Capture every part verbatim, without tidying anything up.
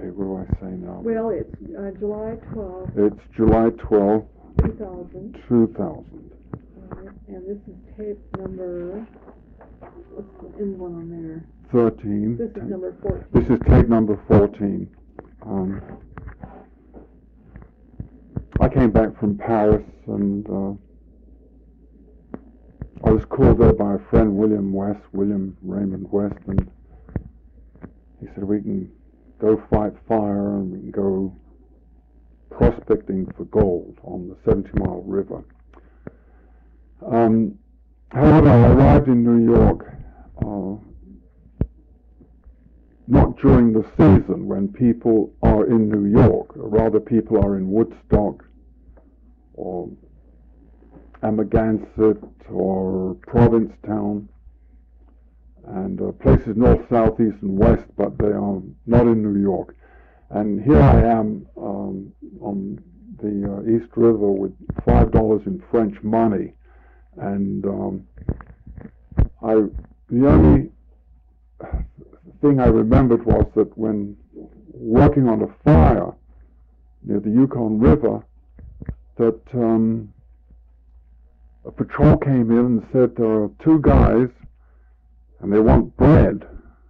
Okay, what do I say now? Well, it's uh, July twelfth, It's July twelfth, two thousand. two thousand. Right, and this is tape number, what's the end one on there? thirteen. This is number fourteen. This is tape number fourteen. Um, I came back from Paris, and uh, I was called there by a friend, William West, William Raymond West, and he said, we can go fight fire and we can go prospecting for gold on the seventy mile river. Um, however, I arrived in New York uh, not during the season when people are in New York, rather people are in Woodstock or Amagansett or Provincetown and uh, places north, south, east and west, but they are not in New York. And here I am um, on the uh, East River with five dollars in French money, and um, I the only thing I remembered was that when working on a fire near the Yukon River, that um, a patrol came in and said there are two guys and they want bread.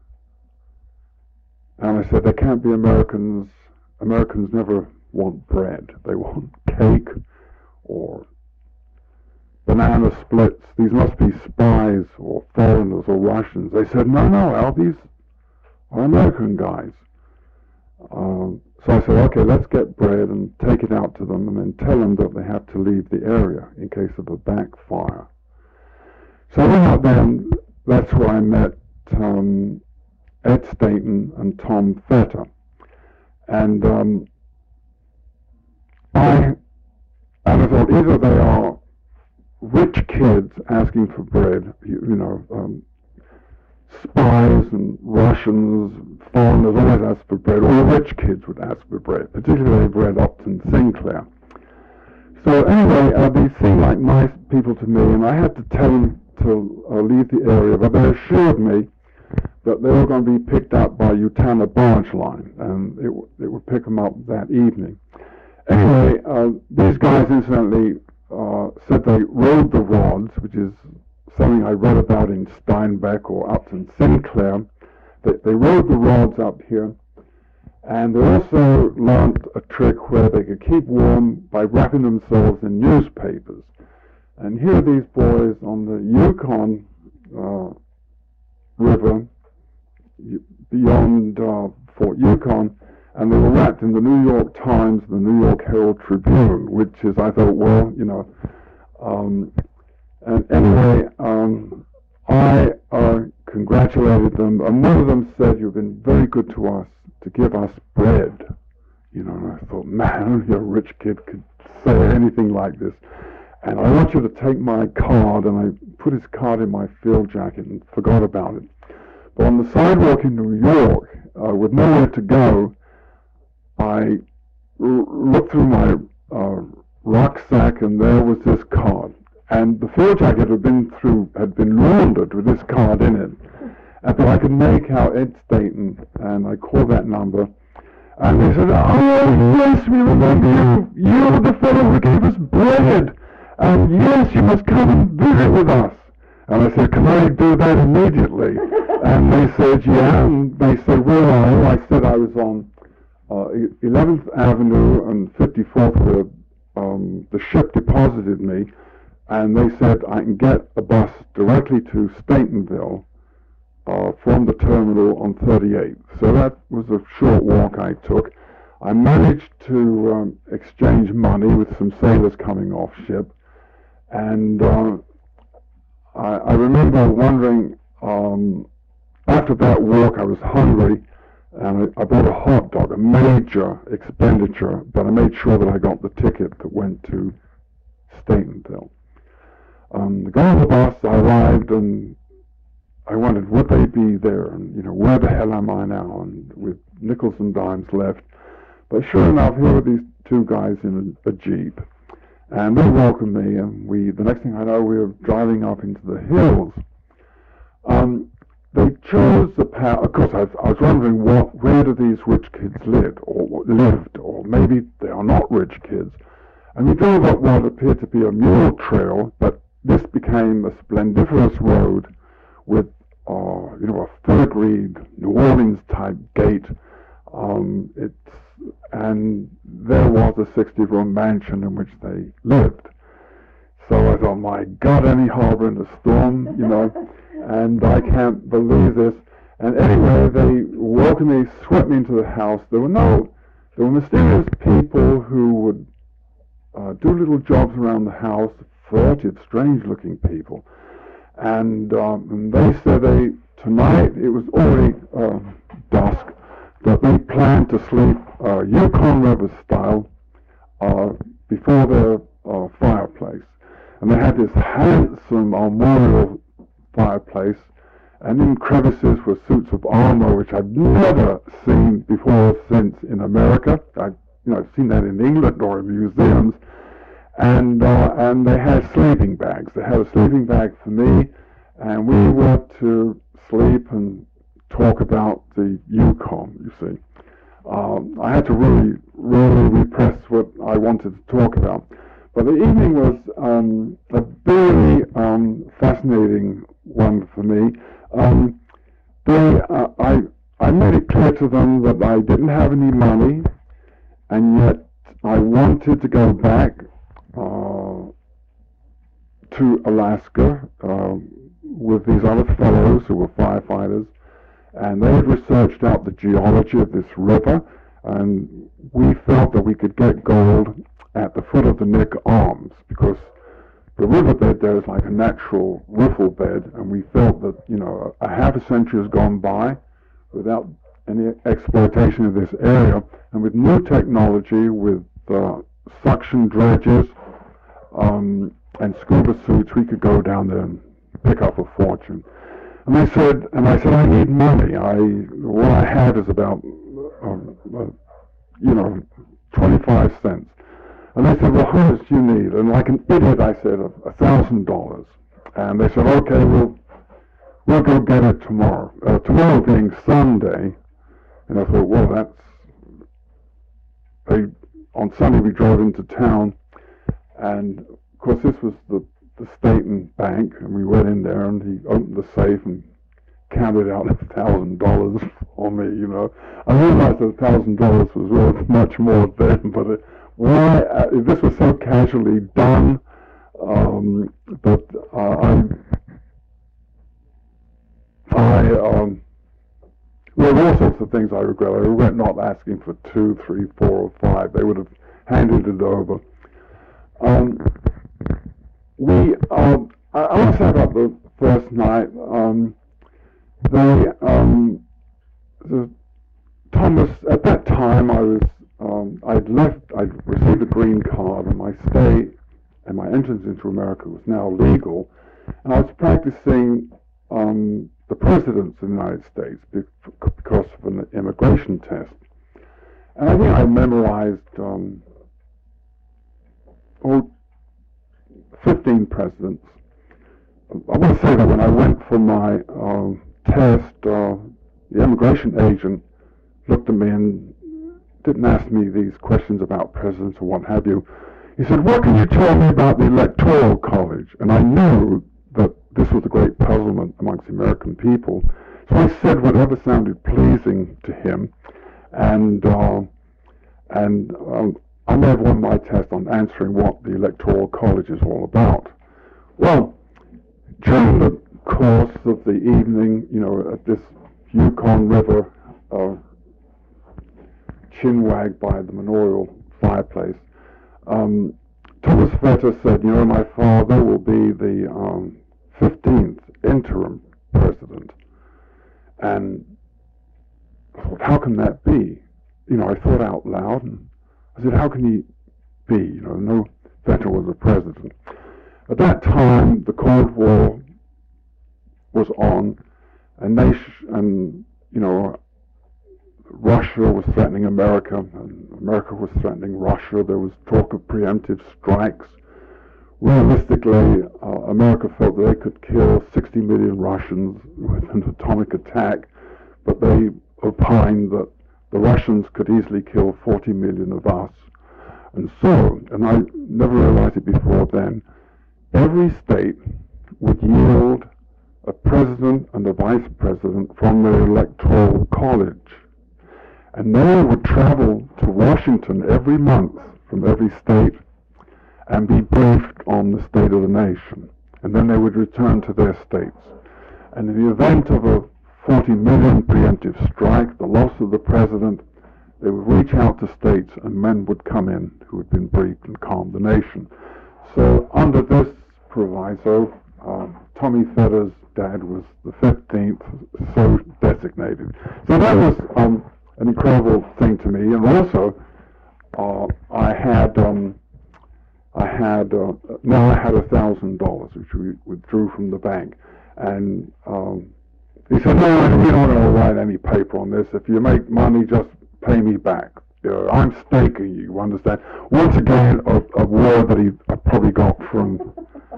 And I said, they can't be Americans. Americans never want bread. They want cake or banana splits. These must be spies or foreigners or Russians. They said, no, no, Al, these are American guys. Um, so I said, okay, let's get bread and take it out to them and then tell them that they have to leave the area in case of a backfire. So I went out there, and that's where I met um, Ed Staton and Tom Fetter. And um, I, and I thought either they are rich kids asking for bread, you, you know, um, spies and Russians, foreigners always ask for bread, or rich kids would ask for bread, particularly if read Upton Sinclair. So anyway, uh, they seemed like nice people to me, and I had to tell them to uh, leave the area, but they assured me that they were going to be picked up by Utana barge line, and it, w- it would pick them up that evening. Anyway, uh, these guys incidentally uh, said they rode the rods, which is something I read about in Steinbeck or Upton Sinclair. They, they rode the rods up here, and they also learned a trick where they could keep warm by wrapping themselves in newspapers. And here are these boys on the Yukon uh, River beyond uh, Fort Yukon, and they were wrapped in the New York Times, the New York Herald Tribune, which is, I thought, well, you know, um, and anyway, um, I uh, congratulated them, and one of them said, you've been very good to us to give us bread. You know, and I thought, man, only a rich kid could say anything like this. And I want you to take my card, and I put his card in my field jacket and forgot about it. But on the sidewalk in New York, uh, with nowhere to go, I r- looked through my uh, rucksack, and there was this card. And the field jacket had been through, had been laundered with this card in it. And but I could make out Ed Staton, and I called that number. And they said, oh, yes, we remember you. You're the fellow who gave us bread. And yes, you must come and visit with us. And I said, can I do that immediately? And they said, yeah. And they said, where are you? I said I was on uh, eleventh Avenue and fifty-fourth, where um, the ship deposited me. And they said, I can get a bus directly to Statonville uh, from the terminal on thirty-eighth. So that was a short walk I took. I managed to um, exchange money with some sailors coming off ship. And uh, I, I remember wondering, um, after that walk I was hungry, and I, I bought a hot dog, a major expenditure, but I made sure that I got the ticket that went to Statonville. Um, the guy on the bus, I arrived, and I wondered, would they be there? And, you know, where the hell am I now? And with nickels and dimes left. But sure enough, here were these two guys in a, a Jeep. And they welcomed me, and we, the next thing I know, we were driving up into the hills. Um, they chose the path. Of course, I, was- I was wondering what, where do these rich kids live, or lived, or maybe they are not rich kids. And we drove up what appeared to be a mule trail, but this became a splendiferous road with, uh, you know, a filigreed New Orleans type gate. Um, it's and there was a sixty-room mansion in which they lived. So I thought, my God, any harbor in a storm, you know, and I can't believe this. And anyway, they welcomed me, swept me into the house. There were no, there were mysterious people who would uh, do little jobs around the house, furtive, strange-looking people. And, um, and they said they, tonight, it was already uh, dusk, that they planned to sleep uh, Yukon River style uh, before their uh, fireplace. And they had this handsome armorial fireplace, and in crevices were suits of armor, which I'd never seen before or since in America. I'd you know, seen that in England or in museums. And, uh, and they had sleeping bags. They had a sleeping bag for me, and we were to sleep and talk about the Yukon, you see. Um, I had to really, really repress what I wanted to talk about. But the evening was um, a very um, fascinating one for me. Um, they, uh, I, I made it clear to them that I didn't have any money, and yet I wanted to go back uh, to Alaska uh, with these other fellows who were firefighters, and they had researched out the geology of this river, and we felt that we could get gold at the foot of the Nick Arms, because the riverbed there is like a natural riffle bed, and we felt that, you know, a, a half a century has gone by without any exploitation of this area, and with new technology, with uh, suction dredges um, and scuba suits, we could go down there and pick up a fortune. And they said, and I said, I need money. I what I have is about, um, uh, you know, twenty-five cents. And they said, well, how much do you need? And like an idiot, I said, a thousand dollars. And they said, okay, we'll we'll go get it tomorrow. Uh, tomorrow being Sunday. And I thought, well, that's. They, on Sunday we drove into town, and of course this was the the Staten Bank, and we went in there, and he opened the safe and counted out a thousand dollars for me. You know, I realized that a thousand dollars was worth much more then, but it, why uh, this was so casually done. Um, but uh, I, I, um, well, all sorts of things I regret. I regret not asking for two, three, four, or five. They would have handed it over. Um, we, um, I, I want to say about the first night. Um, they, um, the Thomas. At that time, I was. Um, I'd left, I'd received a green card, and my stay and my entrance into America was now legal, and I was practicing um, the presidents of the United States because of an immigration test. And I think I memorized um, oh, fifteen presidents. I want to say that when I went for my um, test, uh, the immigration agent looked at me and didn't ask me these questions about presidents or what have you. He said, what can you tell me about the Electoral College? And I knew that this was a great puzzlement amongst the American people. So I said whatever sounded pleasing to him, and uh, and um, I may have won my test on answering what the Electoral College is all about. Well, during the course of the evening, you know, at this Yukon River uh, chinwag by the memorial fireplace, um, Thomas Vetter said, you know, my father will be the um, fifteenth interim president. And I thought, how can that be? You know, I thought out loud, and I said, how can he be? You know, no Vetter was a president. At that time, the Cold War was on, and they, sh- and you know, Russia was threatening America, and America was threatening Russia. There was talk of preemptive strikes. realistically, uh, America felt that they could kill sixty million Russians with an atomic attack, but they opined that the Russians could easily kill forty million of us. And so, and I never realized it before then, every state would yield a president and a vice president from their electoral college. And they would travel to Washington every month from every state and be briefed on the state of the nation. And then they would return to their states. And in the event of a forty million preemptive strike, the loss of the president, they would reach out to states and men would come in who had been briefed and calm the nation. So under this proviso, uh, Tommy Fetter's dad was the fifteenth, so designated. So that was um, an incredible thing to me. And also, uh, I had, um, I had, uh, now I had a thousand dollars, which we withdrew from the bank. And um, he said, no, we don't want to write any paper on this. If you make money, just pay me back. You know, I'm staking you, you understand? Once again, a, a word that he I probably got from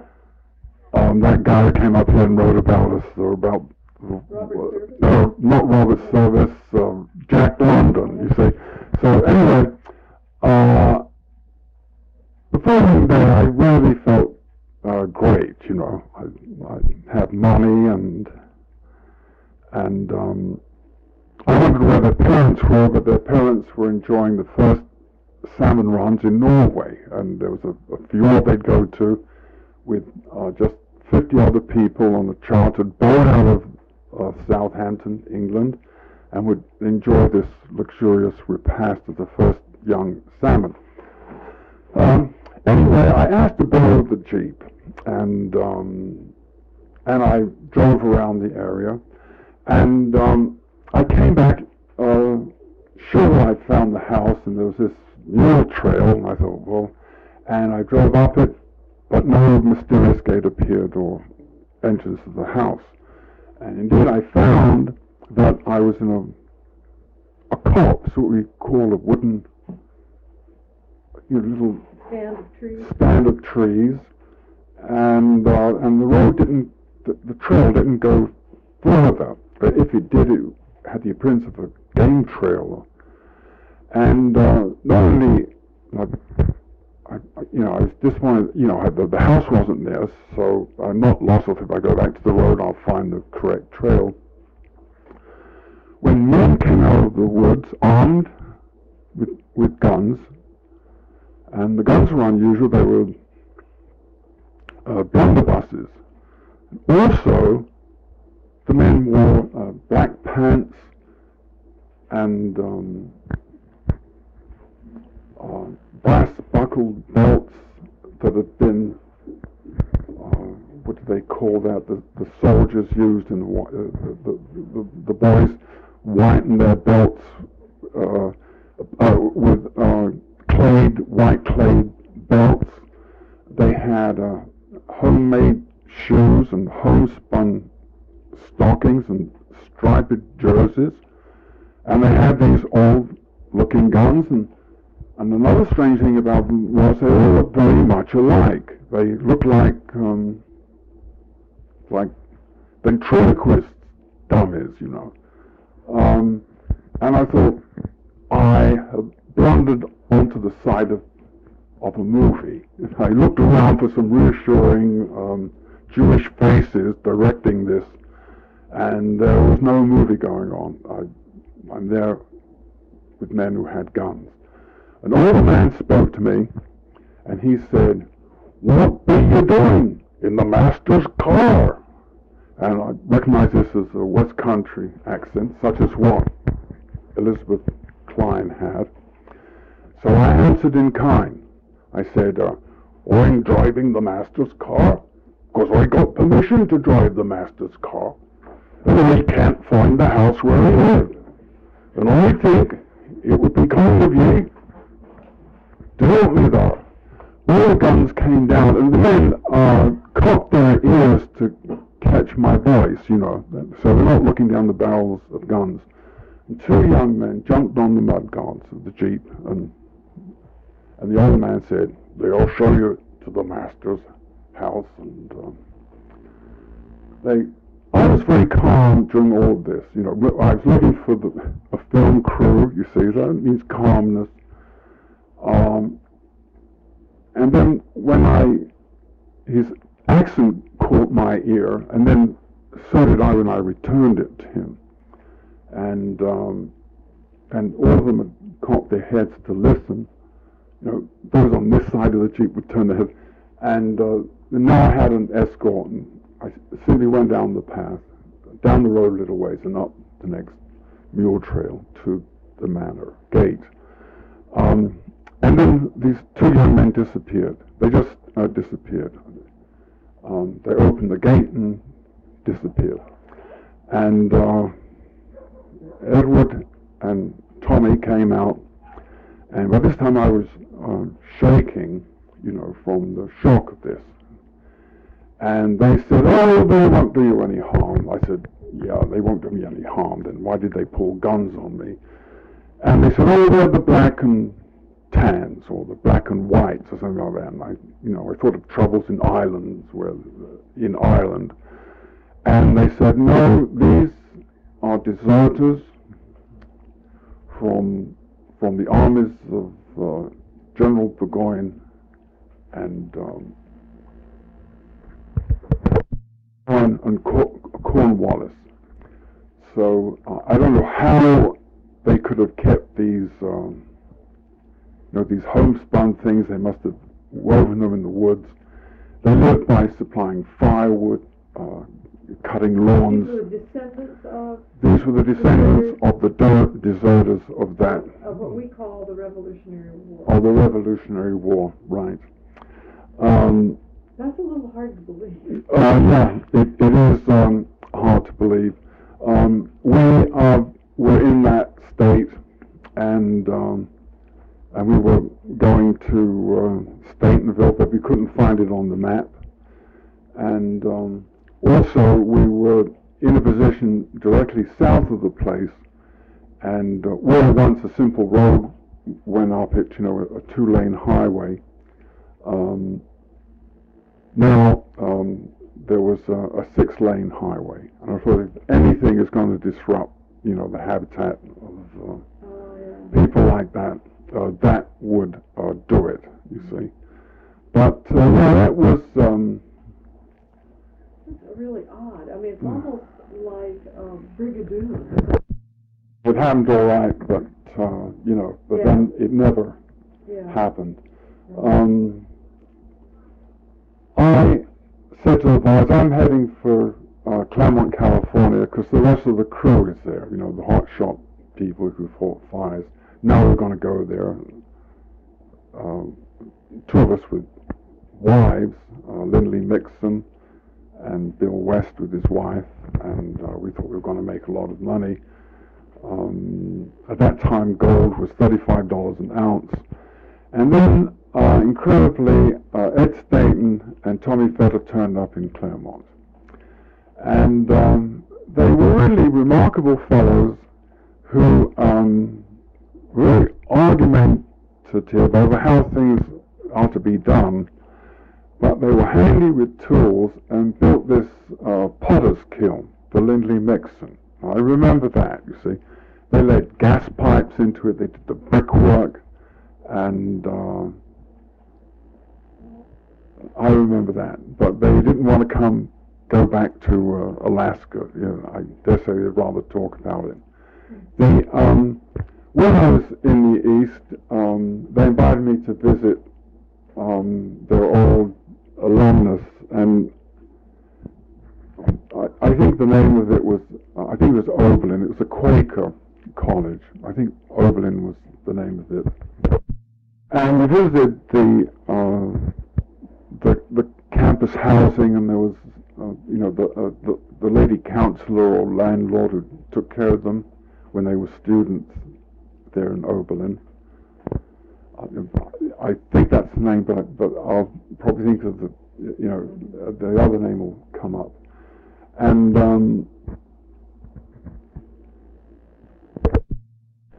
um, that guy who came up here and wrote about us, or about, Robert uh, uh, not Robert Service, uh, Jack London, you see. So anyway, uh, the following day I really felt uh, great, you know. I, I had money and, and um, I wondered where their parents were, but their parents were enjoying the first salmon runs in Norway, and there was a, a fjord they'd go to with uh, just fifty other people on a chartered boat out of uh, Southampton, England, and would enjoy this luxurious repast of the first young salmon. Um, anyway, I asked to borrow the Jeep, and um, and I drove around the area, and um, I came back, uh, sure I'd found the house, and there was this mule trail, and I thought, well, and I drove up it, but no mysterious gate appeared or entrance to the house. And indeed I found that I was in a, a copse, what we call a wooden, you know, little stand of trees. stand of trees, and uh, and the road didn't, the, the trail didn't go further, but if it did, it had the appearance of a game trail. And uh, not only, uh, I, I, you know, I was disappointed, you know, I, the, the house wasn't there, so I'm not lost if I go back to the road, I'll find the correct trail. When men came out of the woods armed with, with guns, and the guns were unusual, they were uh, blunderbusses. Also, the men wore uh, black pants and um, uh, brass buckled belts that had been, uh, what do they call that, the, the soldiers used in the, uh, the, the, the boys whitened their belts uh, uh, with uh, clayed, white clayed belts. They had uh, homemade shoes and homespun stockings and striped jerseys, and they had these old-looking guns. And, and another strange thing about them was they all looked very much alike. They looked like um, like ventriloquist dummies, you know. Um, and I thought I had blundered onto the side of of a movie. I looked around for some reassuring um, Jewish faces directing this, and there was no movie going on. I, I'm there with men who had guns. An old man spoke to me, and he said, "What be you doing in the master's car?" And I recognize this as a West Country accent, such as what Elizabeth Klein had. So I answered in kind. I said, uh, I'm driving the master's car, because I got permission to drive the master's car. And I can't find the house where I live. And I think it would be kind of you to help me there. All the guns came down, and the men uh, cocked their ears to catch my voice, you know, so they're not looking down the barrels of guns. And two young men jumped on the mud guards of the Jeep, and and the old man said, "They'll show you to to the master's house, and um, they. I was very calm during all of this. You know, I was looking for the, a film crew. You see, that means calmness. Um, and then when I, his accent caught my ear, and then so did I when I returned it to him. And um, and all of them had cocked their heads to listen. You know, those on this side of the Jeep would turn their head. And uh, now I had an escort, and I simply went down the path, down the road a little ways, and up the next mule trail to the manor gate. Um, and then these two young men disappeared. They just uh, disappeared. Um, they opened the gate and disappeared. And uh, Edward and Tommy came out, and by this time I was uh, shaking, you know, from the shock of this. And they said, oh, they won't do you any harm. I said, yeah, they won't do me any harm. Then why did they pull guns on me? And they said, oh, they're the black and tans, or the black and whites, or something like that. And I, you know, I thought of troubles in islands, where in Ireland. And they said, no, these are deserters from from the armies of uh, General Burgoyne and um, and Cornwallis. So uh, I don't know how they could have kept these, um, you know, these homespun things. They must have woven them in the woods. They lived by supplying firewood, uh, cutting lawns. These were descendants of? These were the descendants of the de- deserters of that. Of what we call the Revolutionary War. Of the Revolutionary War, right. Um, That's a little hard to believe. Uh, yeah, it, it is um, hard to believe. Um, we uh, were in that state, and um, and we were going to uh, Statenville, but we couldn't find it on the map. And um, also, we were in a position directly south of the place, and uh, where once a simple road went up it, you know, a, a two-lane highway. Um, Now, um, there was a, a six-lane highway, and I thought if anything is going to disrupt, you know, the habitat of uh, oh, yeah. people like that, uh, that would uh, do it, you see. But, uh, yeah, that was... Um, It's really odd. I mean, it's almost like um, Brigadoon. It happened all right, but, uh, you know, but yeah. then it never yeah. happened. Right. Um, I said to the boys, I'm heading for uh, Claremont, California, because the rest of the crew is there, you know, the hot shot people who fought fires. Now we're going to go there. Uh, two of us with wives, uh, Lindley Mixon and Bill West with his wife, and uh, we thought we were going to make a lot of money. Um, at that time, gold was thirty-five dollars an ounce. And then, uh, incredibly, uh, Ed Staten and Tommy Fetter turned up in Claremont. And um, they were really remarkable fellows who um, were very argumentative over how things are to be done, but they were handy with tools and built this uh, potter's kiln for Lindley Mixon. I remember that, you see. They laid gas pipes into it, they did the brickwork, and uh, I remember that. But they didn't want to come, go back to uh, Alaska. You know, I dare say they'd rather talk about it. The, um, when I was in the East, um, they invited me to visit um, their old alumnus, and I, I think the name of it was, uh, I think it was Oberlin. It was a Quaker college. I think Oberlin was the name of it. And we visited the uh, the, the campus housing, and there was, uh, you know, the, uh, the the lady counselor or landlord who took care of them when they were students there in Oberlin. I think that's the name, but but I'll probably think of the, you know, the other name will come up. And um,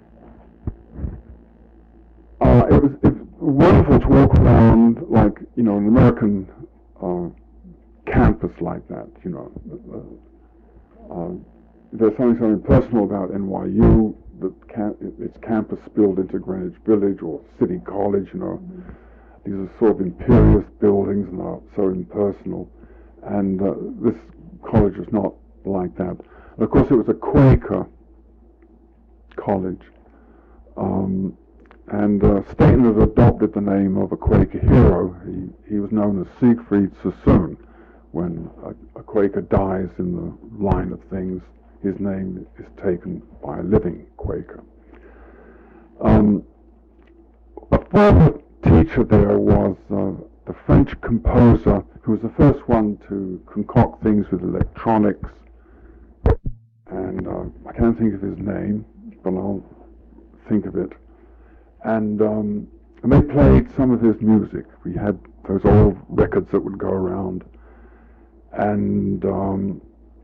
uh, it was it was wonderful to walk around, like, you know, an American uh, campus like that, you know. Uh, uh, there's something so impersonal about N Y U, that cam- its campus spilled into Greenwich Village or City College, you know. Mm-hmm. These are sort of imperious buildings and are so impersonal. And uh, this college is not like that. And of course, it was a Quaker college. Um, and uh, Staten had adopted the name of a Quaker hero. He, he was known as Siegfried Sassoon. When a, a Quaker dies in the line of things, his name is taken by a living Quaker. Um, a former teacher there was uh, the French composer who was the first one to concoct things with electronics, and uh, I can't think of his name, but I'll think of it. And, um, and they played some of his music. We had those old records that would go around, and um,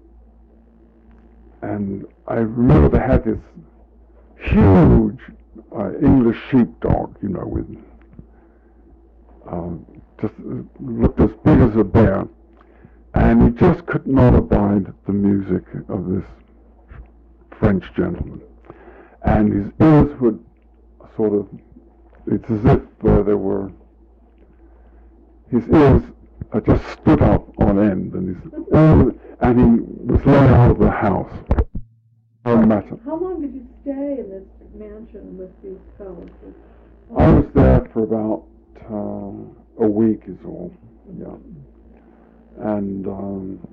and I remember they had this huge uh, English sheepdog, you know, with uh, just looked as big as a bear, and he just could not abide the music of this French gentleman, and his ears would sort of, it's as if uh, there were, his ears uh, just stood up on end, and his, all, and he was let out of the house. No matter. How long did you stay in this mansion with these fellows? I was there for about uh, a week is all, yeah. And um,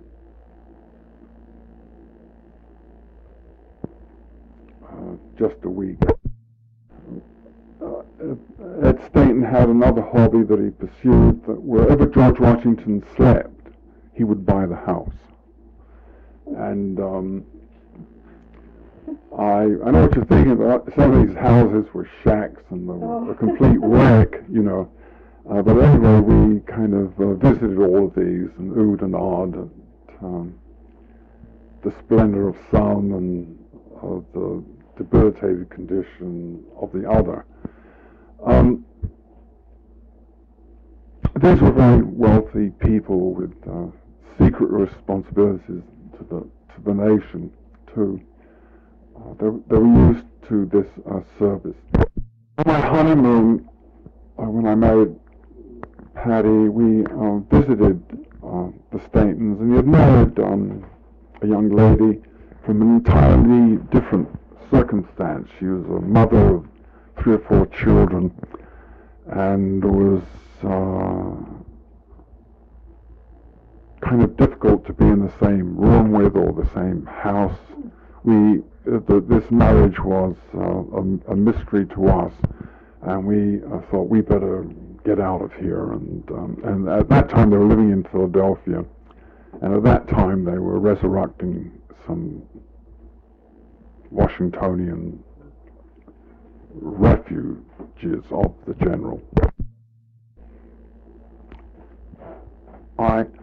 uh, just a week. Uh, Ed Staten had another hobby that he pursued, that wherever George Washington slept, he would buy the house. And um, I, I know what you're thinking about. Some of these houses were shacks and they were a complete wreck, you know. Uh, but anyway, we kind of uh, visited all of these and oohed and awed at um, the splendor of some and uh, the debilitated condition of the other. Um, these were very wealthy people with uh, secret responsibilities to the to the nation too. Uh, they, they were used to this uh, service. On my honeymoon, uh, when I married Patty, we uh, visited uh, the Statens, and he had married um, a young lady from an entirely different circumstance. She was a mother of three or four children, and was uh, kind of difficult to be in the same room with or the same house. We uh, the, this marriage was uh, a, a mystery to us, and we uh, thought we better get out of here. And um, and at that time they were living in Philadelphia, and at that time they were resurrecting some Washingtonian refuges of the general. I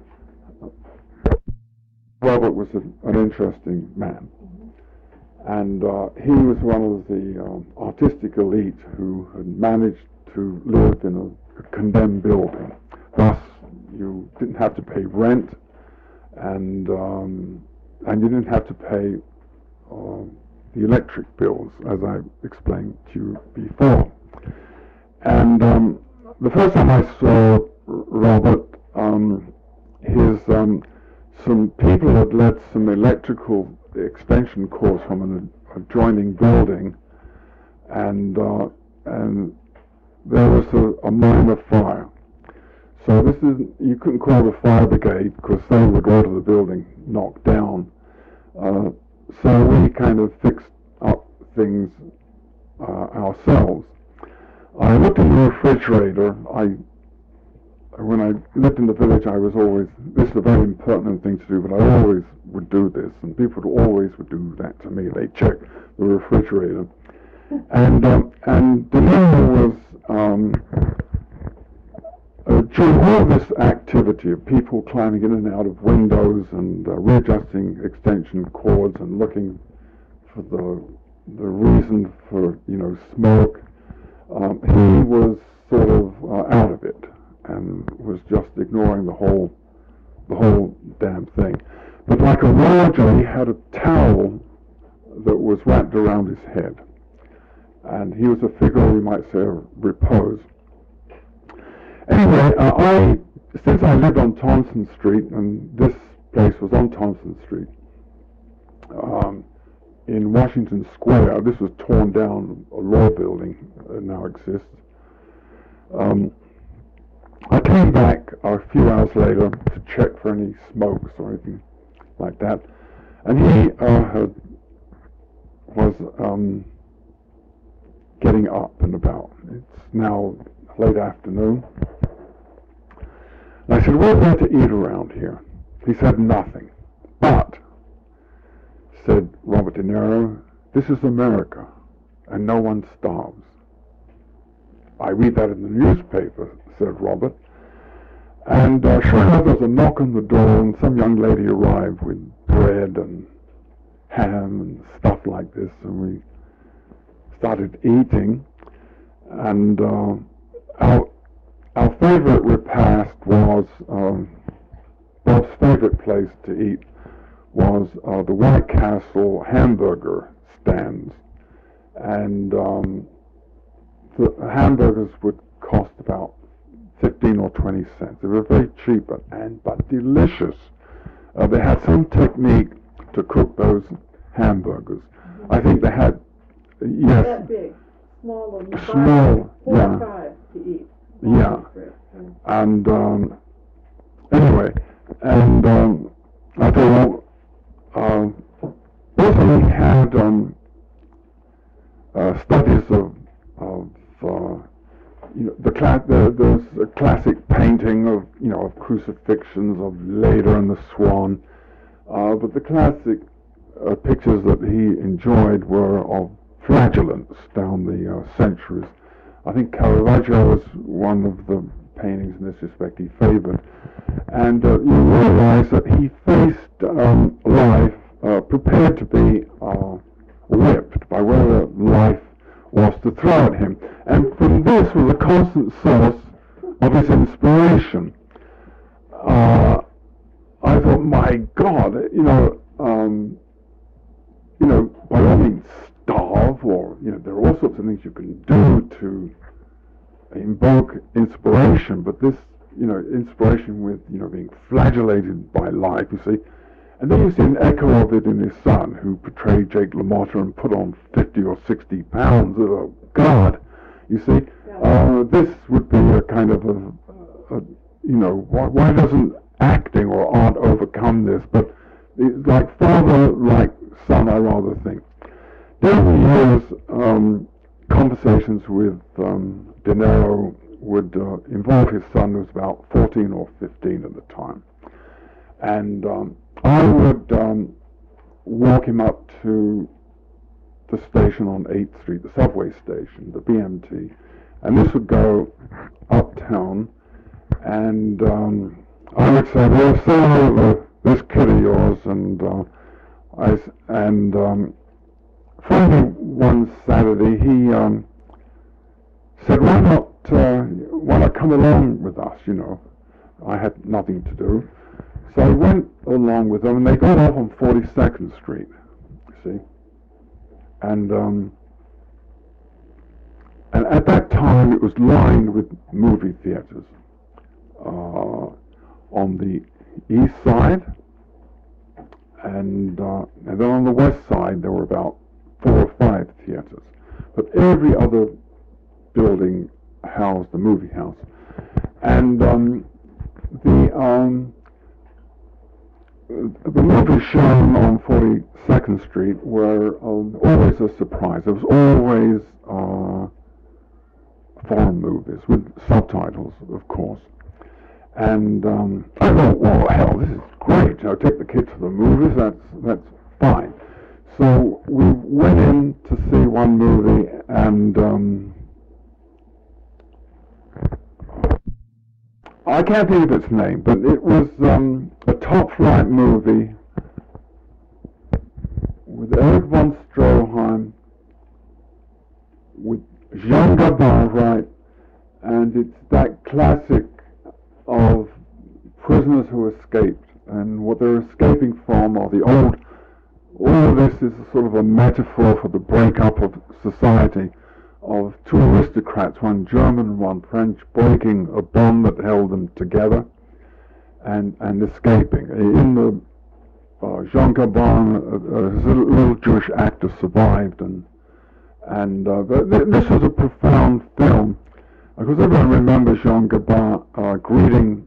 Robert was a, an interesting man, and uh, he was one of the um, artistic elite who had managed to live in a, a condemned building. Thus, you didn't have to pay rent, and um, and you didn't have to pay uh, the electric bills, as I explained to you before. And um, the first time I saw Robert, um, his um, some people had let some electrical extension cords from an adjoining building, and uh, and there was a, a minor fire. So this is, you couldn't call the fire brigade because they would order the building knocked down. Uh, so we kind of fixed up things uh, ourselves. I looked in the refrigerator. I When I lived in the village, I was always, this is a very impertinent thing to do, but I always would do this, and people would always would do that to me. They'd check the refrigerator. And um, and the number was, um, uh, during all this activity of people climbing in and out of windows and uh, readjusting extension cords and looking for the the reason for, you know, smoke, um, he was sort of uh, out of it. and was just ignoring the whole the whole damn thing. But like a Raja, he had a towel that was wrapped around his head, and he was a figure, we might say, of repose. Anyway, uh, I since I lived on Thompson Street, and this place was on Thompson Street, um, in Washington Square. This was torn down, a law building that now exists. Um, I came back a few hours later to check for any smokes or anything like that, and he uh, had, was um, getting up and about. It's now late afternoon. And I said, "What's there to eat around here?" He said, "Nothing. But," said Robert De Niro, "this is America, and no one starves." "I read that in the newspaper," said Robert. And uh, sure enough, there was a knock on the door, and some young lady arrived with bread and ham and stuff like this, and we started eating. And uh, our, our favorite repast was, um, Bob's favorite place to eat was uh, the White Castle hamburger stands. And um, the hamburgers would cost about fifteen or twenty cents. They were very cheap but, and but delicious. Uh, they had some technique to cook those hamburgers. Mm-hmm. I think they had, yes. That big, small ones. Small, four yeah. or five to eat. Yeah. And um, anyway, and um, I thought, well, uh, also we had um, uh, studies of, of uh, you know, the, cla- the there's a classic painting of, you know, of crucifixions of Leda and the Swan, uh, but the classic uh, pictures that he enjoyed were of flagellants down the uh, centuries. I think Caravaggio was one of the paintings in this respect he favored, and uh, you realize that he faced um, life uh, prepared to be uh, whipped by whatever life was to throw at him. And from this was a constant source of his inspiration. Uh, I thought, my God, you know, um, you know, by all means starve, or, you know, there are all sorts of things you can do to invoke inspiration, but this, you know, inspiration with, you know, being flagellated by life, you see. And then you see an echo of it in his son, who portrayed Jake LaMotta and put on fifty or sixty pounds. Oh, God! You see, uh, this would be a kind of a, a you know, why, why doesn't acting or art overcome this? But it's like father, like son, I rather think. During the years, um, conversations with um, De Niro would uh, involve his son, who was about fourteen or fifteen at the time. And um, I would um, walk him up to the station on eighth Street, the subway station, the B M T, and this would go uptown, and um, I would say, "Well, say hello to this kid of yours," and uh, I and um, finally one Saturday he um, said, "Why not? Uh, why not come along with us?" You know, I had nothing to do. So I went along with them, and they got off on forty-second Street, you see. And um, and at that time, it was lined with movie theaters. Uh, on the east side, and, uh, and then on the west side, there were about four or five theaters. But every other building housed a movie house. And um, the... Um, The movies shown on forty-second Street were um, always a surprise. There was always uh, foreign movies with subtitles, of course. And um, I thought, well, hell, this is great. You know, take the kids to the movies. That's that's fine. So we went in to see one movie, and um, I can't think of its name, but it was um, a top-flight movie with Eric von Stroheim, with Jean Gabin, right, and it's that classic prisoners who escaped, and what they're escaping from are the old. All of this is sort of a metaphor for the breakup of society, of two aristocrats, one German and one French, breaking a bond that held them together and and escaping. In the uh, Jean Gabin, uh, uh, his little, little Jewish actor, survived, and and uh, th- this was a profound film, because everyone remembers Jean Gabin uh, greeting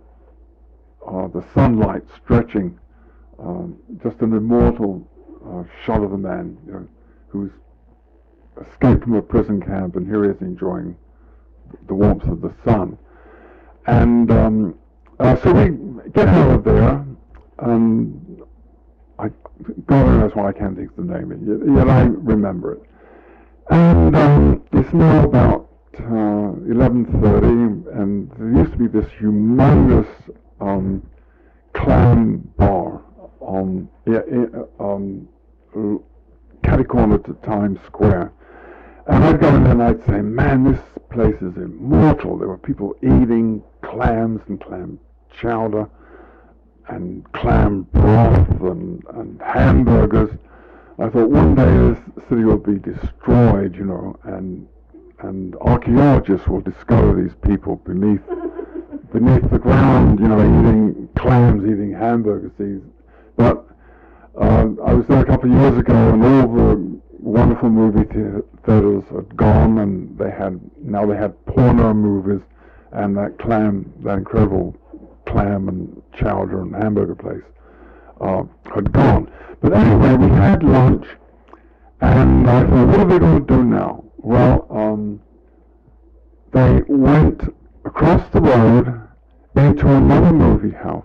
uh, the sunlight stretching, um, just an immortal uh, shot of the man, you know, who's escaped from a prison camp, and here he is enjoying the warmth of the sun. And um, uh, so we get out of there, and I, God knows why I can't think of the name, yet, yet I remember it. And um, it's now about uh, eleven thirty, and there used to be this humongous um, clam bar on yeah, um, catty corner to Times Square. And I'd go in there and I'd say, man, this place is immortal. There were people eating clams and clam chowder and clam broth and, and hamburgers. I thought one day this city will be destroyed, you know, and and archaeologists will discover these people beneath beneath the ground, you know, eating clams, eating hamburgers. These, but uh, I was there a couple of years ago, and all the wonderful movie theaters had gone, and they had now they had porno movies, and that clam, that incredible clam and chowder and hamburger place uh, had gone. But anyway, we had lunch, and I thought, what are they going to do now? Well, um, they went across the road into another movie house,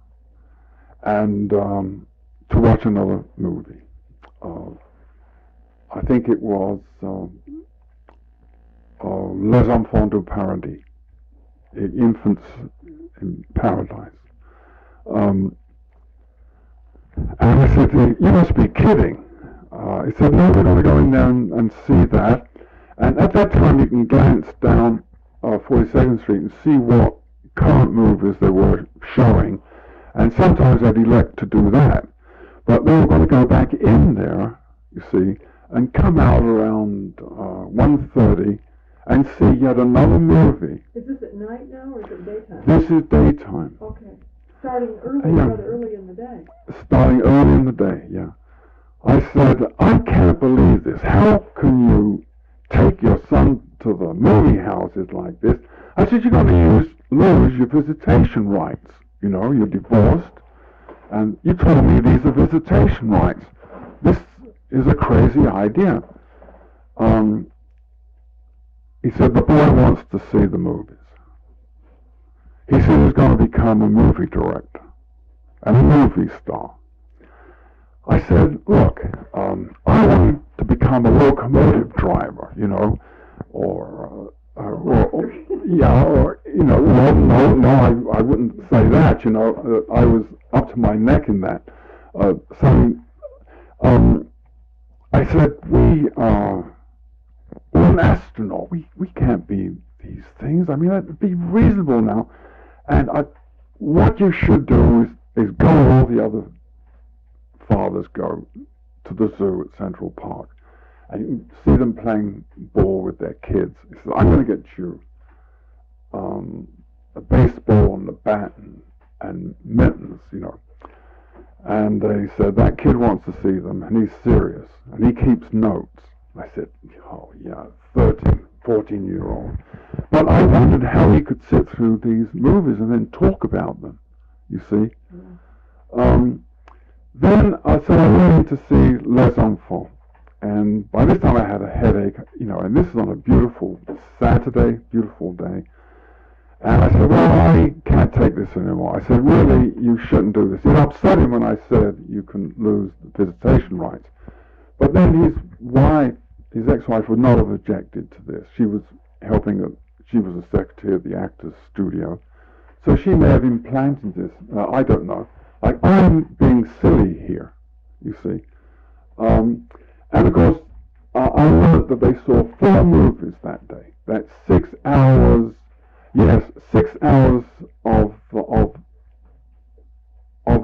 and um, to watch another movie. Uh, I think it was uh, uh, Les Enfants du Paradis, Infants in Paradise. Um, and I said, you must be kidding. Uh, he said, no, we're going to go in there and, and see that. And at that time, you can glance down uh, forty-second Street and see what current movies they were showing. And sometimes I'd elect to do that. But they were going to go back in there, you see, and come out around uh, one thirty and see yet another movie. Is this at night now, or is it daytime? This is daytime. Okay. Starting early, yeah. rather early in the day. Starting early in the day, yeah. I said, I can't believe this. How can you take your son to the movie houses like this? I said, you're going to use, lose your visitation rights. You know, you're divorced, and you told me these are visitation rights. This is a crazy idea. Um, he said, the boy wants to see the movies. He said he's going to become a movie director and a movie star. I said, look, um, I want to become a locomotive driver, you know, or, uh, or, or yeah, or, you know, well, no, no, I, I wouldn't say that, you know, uh, I was up to my neck in that. Uh, so, um, I said, we, uh, we're an astronaut, we, we can't be these things, I mean, it'd be reasonable now, and I, what you should do is, is go to all the other fathers go to the zoo at Central Park, and you can see them playing ball with their kids. He said, I'm going to get you um, a baseball and a bat and, and mittens, you know. And uh, he said, that kid wants to see them, and he's serious, and he keeps notes. I said, oh yeah, thirteen, fourteen year old. But I wondered how he could sit through these movies and then talk about them, you see. Yeah. Um, Then uh, so I went in to see Les Enfants, and by this time I had a headache, you know, and this is on a beautiful Saturday, beautiful day. And I said, well, I can't take this anymore. I said, really, you shouldn't do this. It upset him when I said you can lose the visitation rights. But then his wife, his ex-wife, would not have objected to this. She was helping, a, she was a secretary at the Actors Studio. So she may have implanted this. Uh, I don't know. Like, I'm being silly here, you see. Um, and of course, uh, I learned that they saw four movies that day. That's six hours, yes, six hours of of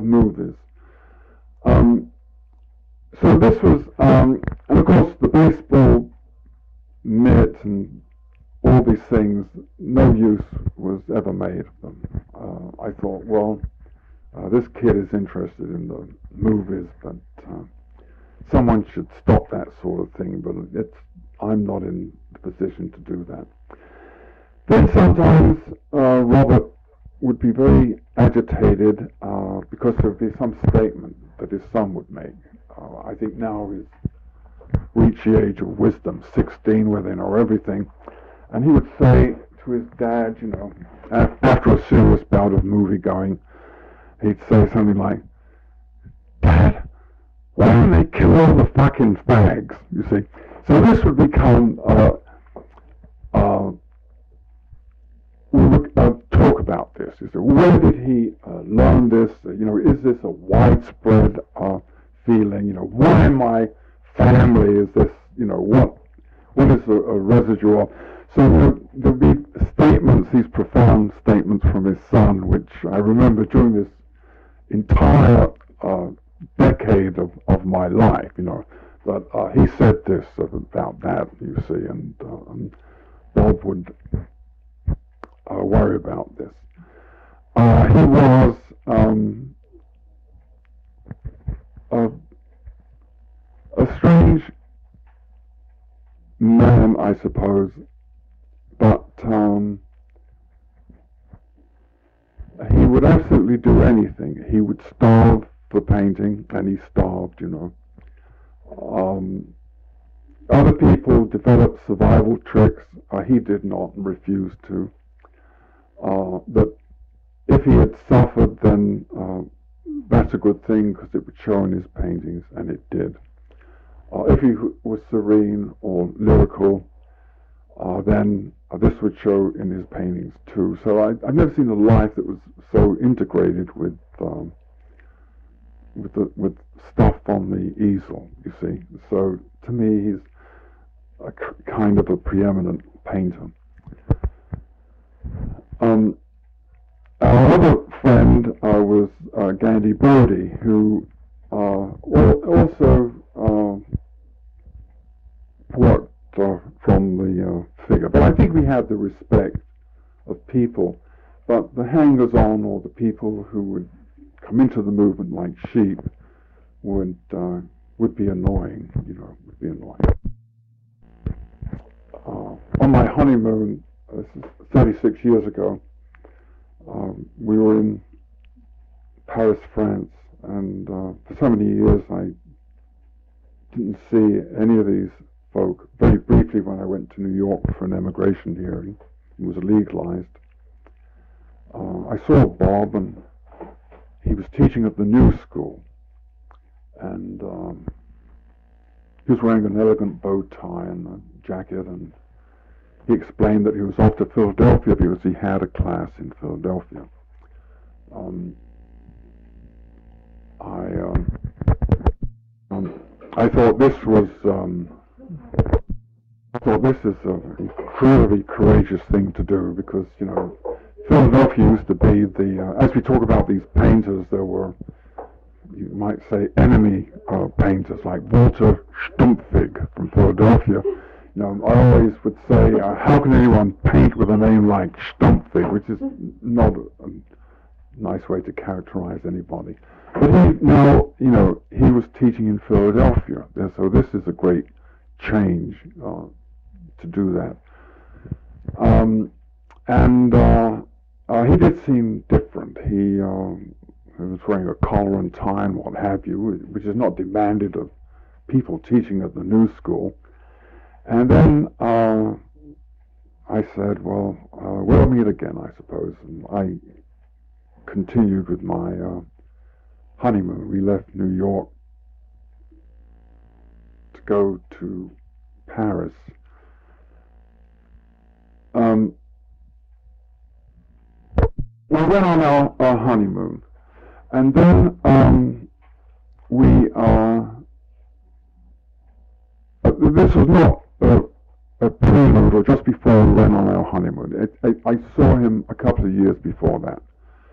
love movies. Um, so this was, um, and of course the baseball mitt and all these things, no use was ever made of them. Uh, I thought, well, uh, this kid is interested in the movies, but uh, someone should stop that sort of thing, but it's, I'm not in the position to do that. Then sometimes uh, Robert would be very agitated uh, because there would be some statement that his son would make. Uh, I think now he's reached the age of wisdom, sixteen, where they know everything. And he would say to his dad, you know, after a serious bout of movie going, he'd say something like, "Dad, why don't they kill all the fucking fags?" You see. So this would become, uh, uh, we would uh, talk about this. You see, where did he uh, learn this? Uh, you know, is this a widespread uh, feeling? You know, why my family is this? You know, what what is a, a residue of? So there, there'd be statements, these profound statements from his son, which I remember during this entire uh, decade of, of my life, you know, that uh, he said this about that, you see, and, uh, and Bob would uh, worry about this. Uh, he was um, a, a strange man, I suppose, but um, he would absolutely do anything. He would starve for painting, and he starved, you know. Um, other people developed survival tricks. Uh, he did not and refused to. Uh, but if he had suffered, then uh, that's a good thing because it would show in his paintings, and it did. Uh, if he was serene or lyrical, uh, then uh, this would show in his paintings too. So I, I've never seen a life that was so integrated with um, with the, with stuff on the easel. You see, so to me, he's a c- kind of a preeminent painter. Um, our other friend uh, was uh, Gandhi Bodhi, who uh, also uh, worked uh, from the uh, figure. But I think we had the respect of people. But the hangers-on, or the people who would come into the movement like sheep, would uh, would be annoying. You know, would be annoying. Uh, on my honeymoon, uh, this is thirty-six years ago, um, we were in Paris, France, and uh, for so many years I didn't see any of these folk. Very briefly, when I went to New York for an emigration hearing, it was legalized. Uh, I saw Bob, and he was teaching at the New School, and um, he was wearing an elegant bow tie and a jacket, and he explained that he was off to Philadelphia because he had a class in Philadelphia. Um, I um, um, I thought this was um, I thought this is an incredibly courageous thing to do, because, you know, Philadelphia used to be the, uh, as we talk about these painters, there were, you might say, enemy uh, painters like Walter Stumpfig from Philadelphia. You know, I always would say, uh, how can anyone paint with a name like Stumpfig, which is not a, a nice way to characterize anybody. But he, now, you know, he was teaching in Philadelphia, so this is a great change uh, to do that. Um, and uh, uh, he did seem different. He, um, he was wearing a collar and tie and what have you, which is not demanded of people teaching at the New School. And then uh, I said, well, uh, we'll meet again, I suppose. And I continued with my uh, honeymoon. We left New York to go to Paris. Um, we went on our, our honeymoon, and then um, we, uh, uh, this was not a, a prelude or just before we went on our honeymoon. It, it, I saw him a couple of years before that.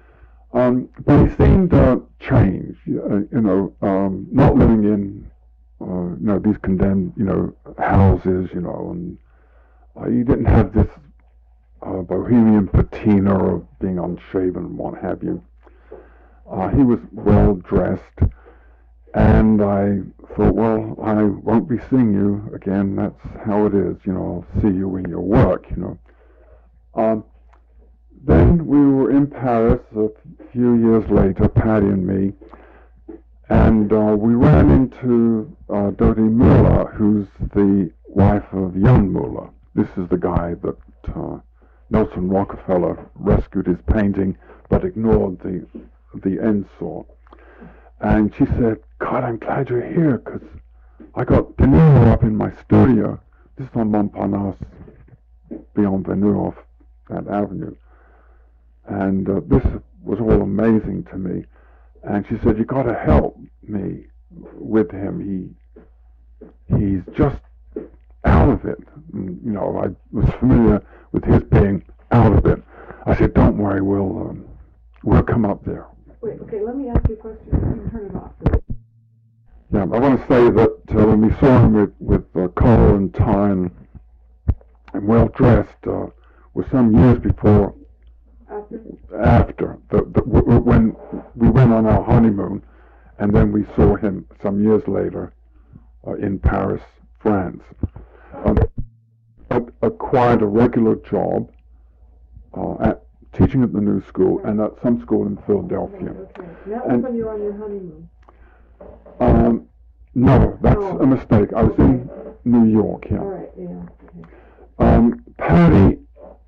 Um, but he seemed uh, changed, uh, you know, um, not living in, uh, you know, these condemned, you know, houses, you know, and uh, he didn't have this uh, bohemian patina of being unshaven and what have you. Uh, he was well dressed, and I thought, well, I won't be seeing you again. That's how it is, you know. I'll see you in your work, you know. Um, then we were in Paris a few years later, Patty and me, and uh, we ran into uh, Dodi Muller, who's the wife of Jan Muller. This is the guy that uh, Nelson Rockefeller rescued his painting, but ignored the the end saw. And she said, God, I'm glad you're here, because I got De Niro up in my studio. This is on Montparnasse, beyond Venue, off that avenue. And uh, this was all amazing to me. And she said, you got to help me with him. He he's just out of it. And, you know, I was familiar with his being out of it. I said, don't worry, we'll um, we'll come up there. Wait, okay, let me ask you a question. You can turn it off. Yeah, I want to say that uh, when we saw him with, with uh, collar and tie and, and well dressed, uh, was some years before, After? after the, the, w- when we went on our honeymoon, and then we saw him some years later uh, in Paris, France. Um, acquired a regular job uh, at teaching at the New School and at some school in Philadelphia. Okay, okay. That was And- when you were on your honeymoon. Um, no, that's Oh. a mistake. I was in New York, yeah. All right, yeah. Okay. Um, Patty,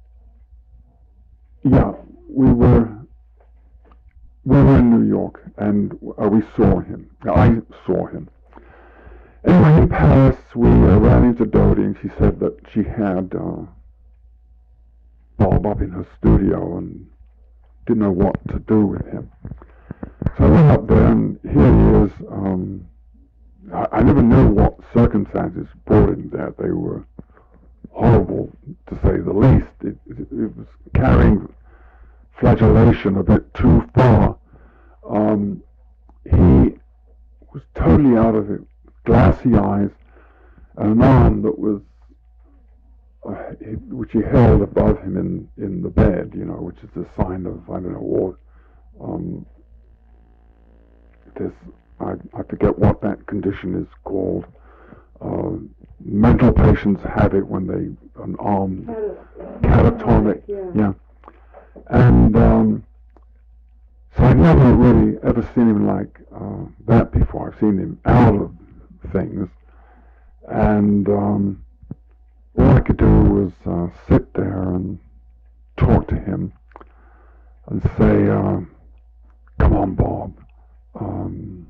yeah, we were we were in New York, and uh, we saw him. I saw him. Anyway, in Paris, we uh, ran into Dodi, and she said that she had uh, Bob up in her studio and didn't know what to do with him. So I went up there, and here he is. Um, I, I never knew what circumstances brought him there. They were horrible, to say the least. It, it, it was carrying flagellation a bit too far. Um, he was totally out of it, glassy eyes, and an arm that was, uh, he, which he held above him in, in the bed, you know, which is a sign of, I don't know what, um, this, I, I forget what that condition is called. Uh, mental patients have it when they, an arm, catatonic, Yeah. yeah. And um, so I've never really ever seen him like uh, that before. I've seen him out of things, and um, all I could do was uh, sit there and talk to him and say, uh, "Come on, Bob. Um,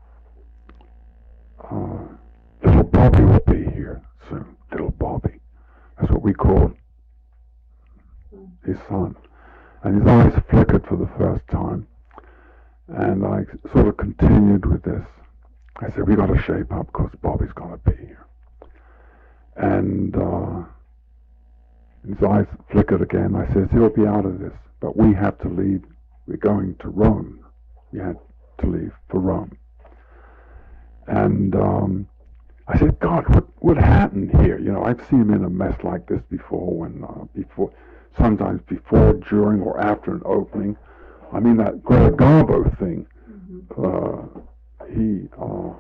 uh, little Bobby will be here soon. Little Bobby." That's what we called his son. And his eyes flickered for the first time. And I sort of continued with this. I said, we got to shape up because Bobby's going to be here. And uh, his eyes flickered again. I said, he'll be out of this, but we have to leave. We're going to Rome. We had to leave for Rome. And um, I said, God, what what happened here? You know, I've seen him in a mess like this before, when uh, before, sometimes before, during, or after an opening. I mean, that Greta Garbo thing, Mm-hmm. uh, he, uh,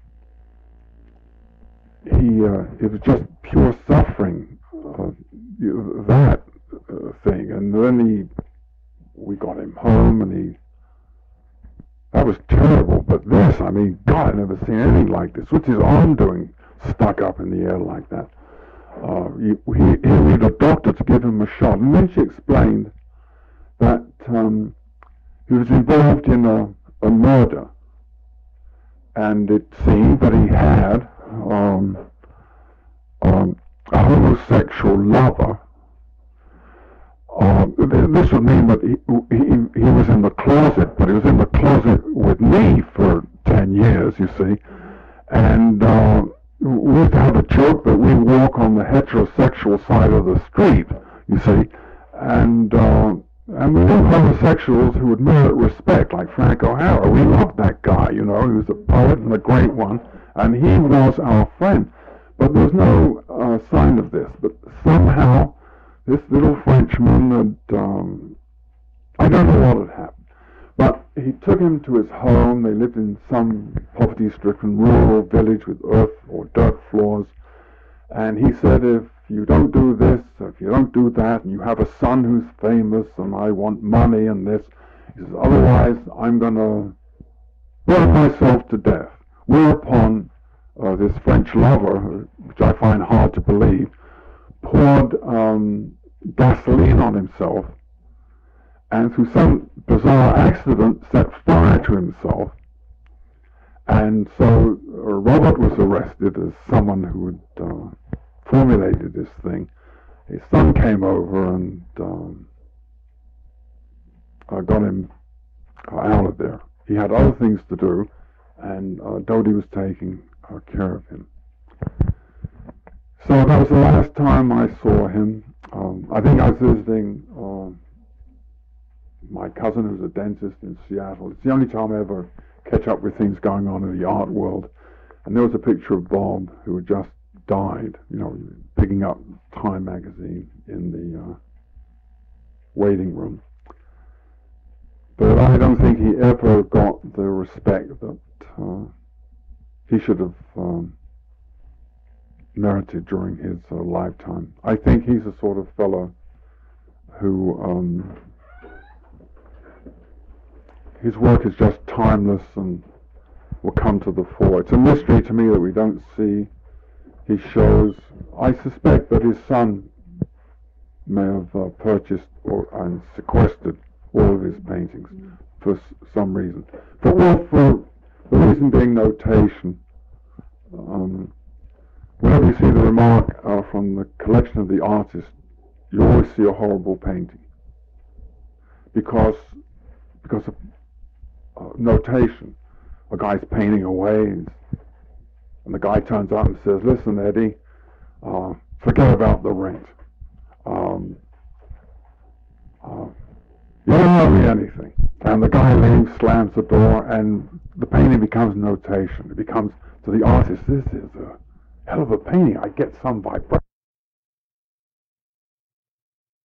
he, uh, it was just pure suffering, uh, you- that uh, thing. And then he, we got him home, and he, that was terrible. But this, I mean, God, I've never seen anything like this. What's his arm doing stuck up in the air like that? Uh, he, he, he needed a doctor to give him a shot. And then she explained that um, he was involved in a, a murder. And it seemed that he had um, um, a homosexual lover. Uh, this would mean that he, he, he was in the closet, but he was in the closet with me for ten years, you see. And uh, we used to have a joke that we walk on the heterosexual side of the street, you see. And uh, And we knew homosexuals who would merit respect, like Frank O'Hara. We loved that guy, you know. He was a poet and a great one, and he was our friend. But there was no uh, sign of this. But somehow, this little Frenchman had, um, I don't know what had happened, but he took him to his home. They lived in some poverty-stricken rural village with earth or dirt floors. And he said, if you don't do this, if you don't do that, and you have a son who's famous, and I want money and this, he says, otherwise I'm going to burn myself to death. Whereupon uh, this French lover, which I find hard to believe, poured um, gasoline on himself, and through some bizarre accident set fire to himself. And so uh, Robert was arrested as someone who had uh, formulated this thing. His son came over and um, uh, got him uh, out of there. He had other things to do, and uh, Dodie was taking uh, care of him. So that was the last time I saw him. Um, I think I was visiting uh, my cousin who's a dentist in Seattle. It's the only time I ever catch up with things going on in the art world. And there was a picture of Bob, who had just died, you know, picking up Time magazine in the uh, waiting room. But I don't think he ever got the respect that uh, he should have um, merited during his uh, lifetime. I think he's a sort of fellow who um, his work is just timeless and will come to the fore. It's a mystery to me that we don't see his shows. I suspect that his son may have uh, purchased or, and sequestered all of his paintings for s- some reason. For, well, for the reason being notation. Um, whenever you see the remark uh, from the collection of the artist, you always see a horrible painting. Because, because of uh, notation. A guy's painting away, and the guy turns out and says, listen, Eddie, uh, forget about the rent. Um, uh, you don't owe me anything. And the guy leaves, slams the door, and the painting becomes notation. It becomes, to the artist, this is a hell of a painting. I get some vibration.